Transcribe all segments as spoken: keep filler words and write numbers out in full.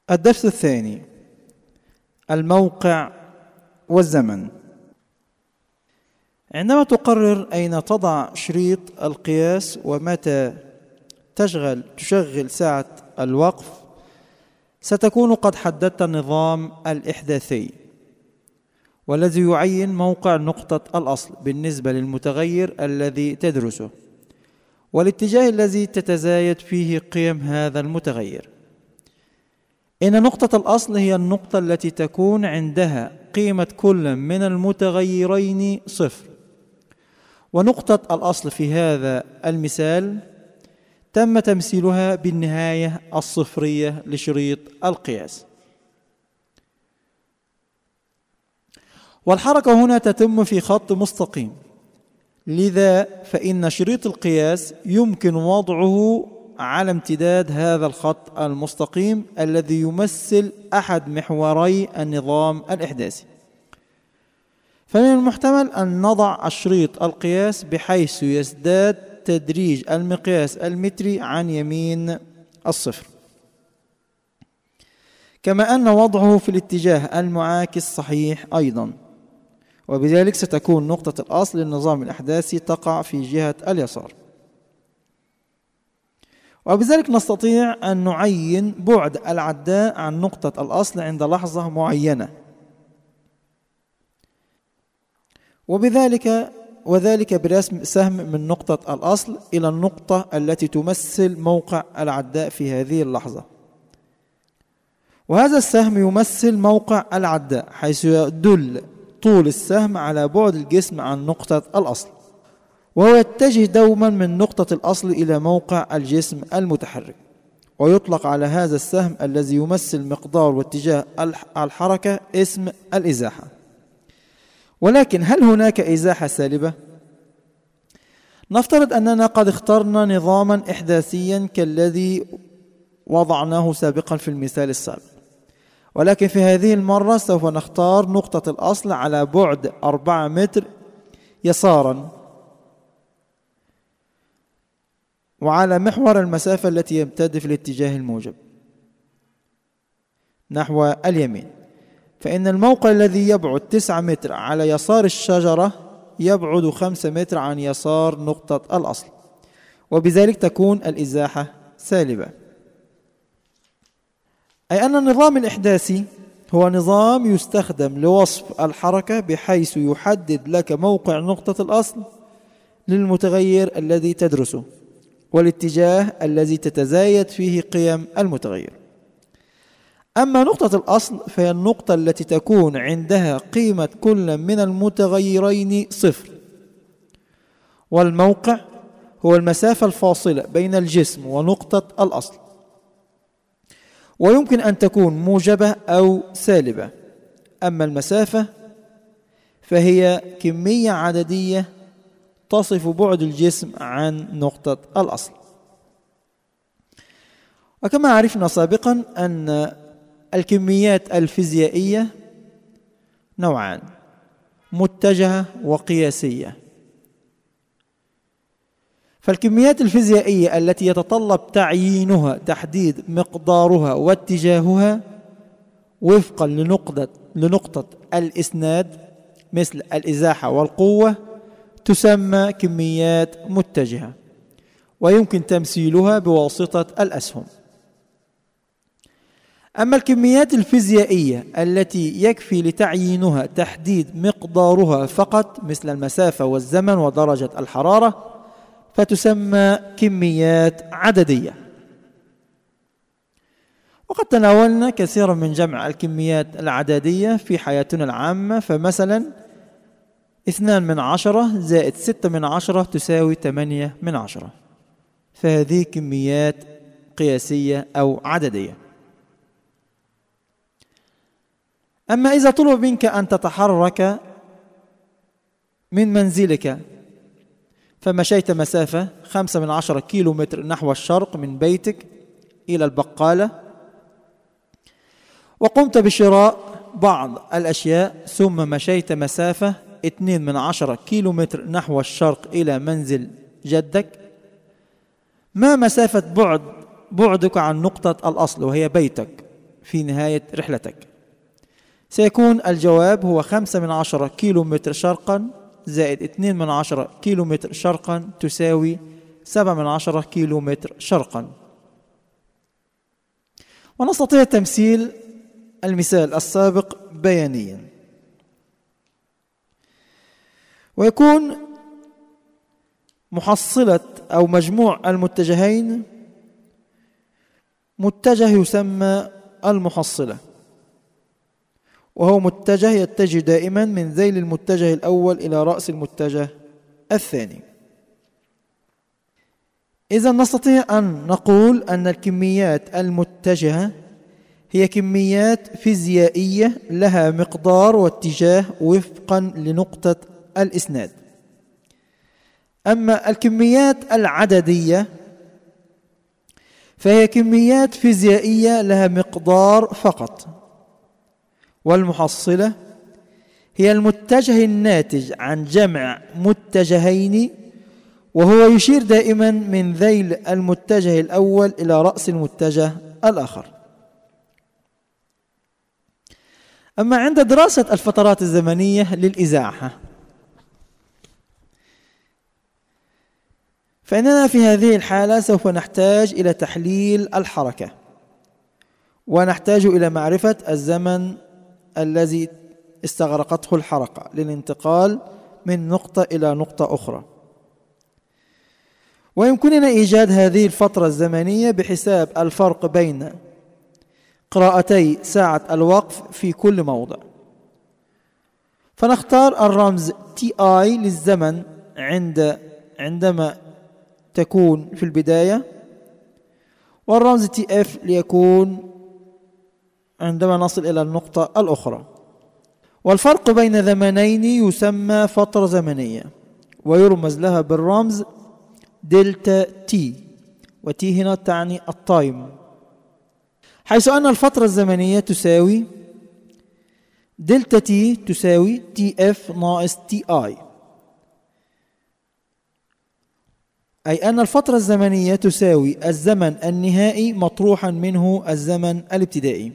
الدرس الثاني: الموقع والزمن. عندما تقرر أين تضع شريط القياس ومتى تشغل تشغل ساعة الوقف، ستكون قد حددت النظام الإحداثي والذي يعين موقع نقطة الأصل بالنسبة للمتغير الذي تدرسه والاتجاه الذي تتزايد فيه قيم هذا المتغير. إن نقطة الأصل هي النقطة التي تكون عندها قيمة كل من المتغيرين صفر، ونقطة الأصل في هذا المثال تم تمثيلها بالنهاية الصفرية لشريط القياس. والحركة هنا تتم في خط مستقيم، لذا فإن شريط القياس يمكن وضعه على امتداد هذا الخط المستقيم الذي يمثل أحد محوري النظام الإحداثي. فمن المحتمل أن نضع الشريط القياس بحيث يزداد تدريج المقياس المتري عن يمين الصفر، كما أن وضعه في الاتجاه المعاكس صحيح أيضا، وبذلك ستكون نقطة الأصل للنظام الإحداثي تقع في جهة اليسار. وبذلك نستطيع أن نعين بعد العداء عن نقطة الأصل عند لحظة معينة، وبذلك وذلك برسم سهم من نقطة الأصل إلى النقطة التي تمثل موقع العداء في هذه اللحظة. وهذا السهم يمثل موقع العداء حيث يدل طول السهم على بعد الجسم عن نقطة الأصل، وهو يتجه دوما من نقطة الأصل إلى موقع الجسم المتحرك، ويطلق على هذا السهم الذي يمثل مقدار واتجاه الحركة اسم الإزاحة. ولكن هل هناك إزاحة سالبة؟ نفترض أننا قد اخترنا نظاما إحداثيا كالذي وضعناه سابقا في المثال السابق، ولكن في هذه المرة سوف نختار نقطة الأصل على بعد أربعة متر يسارا وعلى محور المسافة التي يمتد في الاتجاه الموجب نحو اليمين، فإن الموقع الذي يبعد تسعة متر على يسار الشجرة يبعد خمسة متر عن يسار نقطة الأصل، وبذلك تكون الإزاحة سالبة. أي أن النظام الإحداثي هو نظام يستخدم لوصف الحركة بحيث يحدد لك موقع نقطة الأصل للمتغير الذي تدرسه والاتجاه الذي تتزايد فيه قيم المتغير. أما نقطة الأصل فهي النقطة التي تكون عندها قيمة كل من المتغيرين صفر، والموقع هو المسافة الفاصلة بين الجسم ونقطة الأصل، ويمكن أن تكون موجبة أو سالبة. أما المسافة فهي كمية عددية تصف بعد الجسم عن نقطة الأصل. وكما عرفنا سابقا أن الكميات الفيزيائية نوعان: متجهة وقياسية. فالكميات الفيزيائية التي يتطلب تعيينها تحديد مقدارها واتجاهها وفقا لنقطة لنقطة الإسناد مثل الإزاحة والقوة تسمى كميات متجهة، ويمكن تمثيلها بواسطة الأسهم. أما الكميات الفيزيائية التي يكفي لتعيينها تحديد مقدارها فقط مثل المسافة والزمن ودرجة الحرارة فتسمى كميات عددية. وقد تناولنا كثيرا من جمع الكميات العددية في حياتنا العامة، فمثلا اثنان من عشرة زائد ستة من عشرة تساوي ثمانية من عشرة، فهذه كميات قياسية أو عددية. أما إذا طلب منك أن تتحرك من منزلك فمشيت مسافة خمسة من عشرة كيلو متر نحو الشرق من بيتك إلى البقالة، وقمت بشراء بعض الأشياء، ثم مشيت مسافة اثنين من عشرة كيلو متر نحو الشرق إلى منزل جدك، ما مسافة بعد بعدك عن نقطة الأصل وهي بيتك؟ في نهاية رحلتك؟ سيكون الجواب هو خمسة من عشرة كيلو متر شرقا زائد اثنين من عشرة كيلو متر شرقا تساوي سبعة من عشرة كيلو متر شرقا. ونستطيع تمثيل المثال السابق بيانيا، ويكون محصلة أو مجموع المتجهين متجه يسمى المحصلة، وهو متجه يتجه دائما من ذيل المتجه الأول إلى رأس المتجه الثاني. إذا نستطيع أن نقول أن الكميات المتجهة هي كميات فيزيائية لها مقدار واتجاه وفقا لنقطة الإسناد. أما الكميات العددية فهي كميات فيزيائية لها مقدار فقط. والمحصلة هي المتجه الناتج عن جمع متجهين، وهو يشير دائما من ذيل المتجه الأول إلى رأس المتجه الآخر. أما عند دراسة الفترات الزمنية للإزاحة فإننا في هذه الحالة سوف نحتاج إلى تحليل الحركة، ونحتاج إلى معرفة الزمن الذي استغرقته الحركة للانتقال من نقطة إلى نقطة أخرى. ويمكننا إيجاد هذه الفترة الزمنية بحساب الفرق بين قراءتي ساعة الوقف في كل موضع. فنختار الرمز تي آي للزمن عند عندما تكون في البداية، والرمز تي اف ليكون عندما نصل إلى النقطة الأخرى. والفرق بين زمنين يسمى فترة زمنية، ويرمز لها بالرمز دلتا تي، وتي هنا تعني التايم، حيث أن الفترة الزمنية تساوي دلتا تي تساوي تي اف ناقص تي اي، أي أن الفترة الزمنية تساوي الزمن النهائي مطروحا منه الزمن الابتدائي.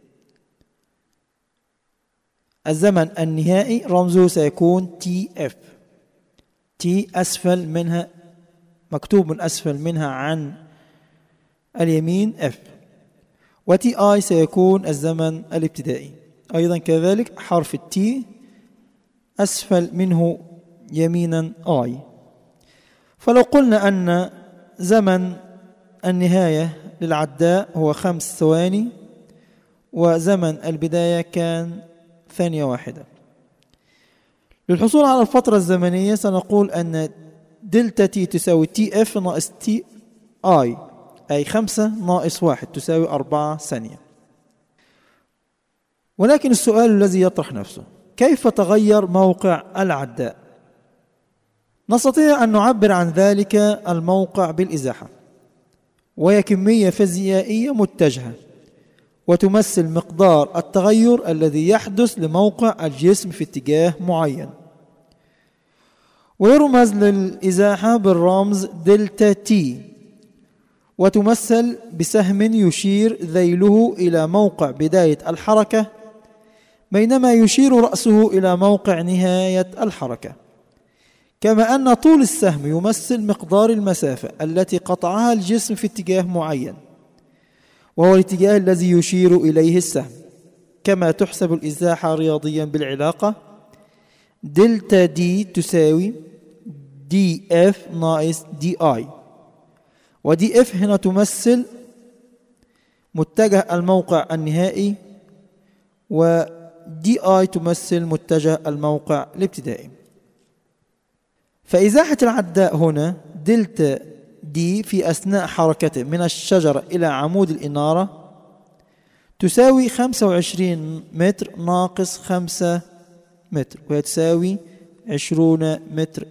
الزمن النهائي رمزه سيكون تي اف، تي أسفل منها مكتوب من أسفل منها عن اليمين اف، وتي اي سيكون الزمن الابتدائي. أيضا كذلك حرف التي أسفل منه يمينا اي. فلو قلنا أن زمن النهاية للعداء هو خمس ثواني وزمن البداية كان ثانية واحدة، للحصول على الفترة الزمنية سنقول أن دلتا تي تساوي تي اف ناقص تي اي، أي خمسة ناقص واحد تساوي أربعة ثانية. ولكن السؤال الذي يطرح نفسه، كيف تغير موقع العداء؟ نستطيع أن نعبر عن ذلك الموقع بالإزاحة، وهي كمية فيزيائية متجهة وتمثل مقدار التغير الذي يحدث لموقع الجسم في اتجاه معين. ويرمز للإزاحة بالرمز دلتا تي، وتمثل بسهم يشير ذيله إلى موقع بداية الحركة، بينما يشير رأسه إلى موقع نهاية الحركة. كما أن طول السهم يمثل مقدار المسافة التي قطعها الجسم في اتجاه معين، وهو الاتجاه الذي يشير إليه السهم. كما تحسب الإزاحة رياضيا بالعلاقة دلتا دي تساوي دي اف ناقص دي اي، ودي اف هنا تمثل متجه الموقع النهائي، ودي اي تمثل متجه الموقع الابتدائي. فإزاحة العداء هنا دلتا دي في أثناء حركته من الشجرة إلى عمود الإنارة تساوي خمسة وعشرين متر ناقص خمسة متر، وهي تساوي عشرون متر.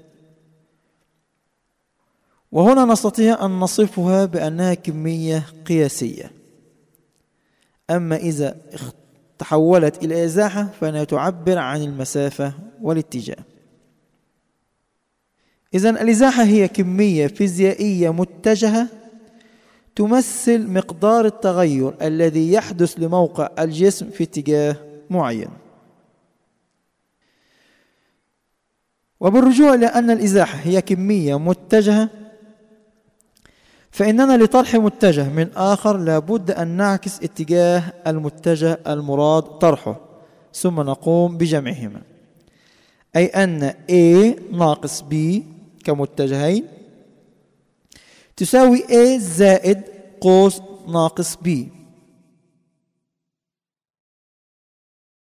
وهنا نستطيع أن نصفها بأنها كمية قياسية. أما إذا تحولت إلى إزاحة فإنها تعبر عن المسافة والاتجاه. إذن الإزاحة هي كمية فيزيائية متجهة تمثل مقدار التغير الذي يحدث لموقع الجسم في اتجاه معين. وبالرجوع إلى أن الإزاحة هي كمية متجهة، فإننا لطرح متجه من آخر لابد أن نعكس اتجاه المتجه المراد طرحه ثم نقوم بجمعهما، أي أن A ناقص B كمتجهين تساوي A زائد قوس ناقص B.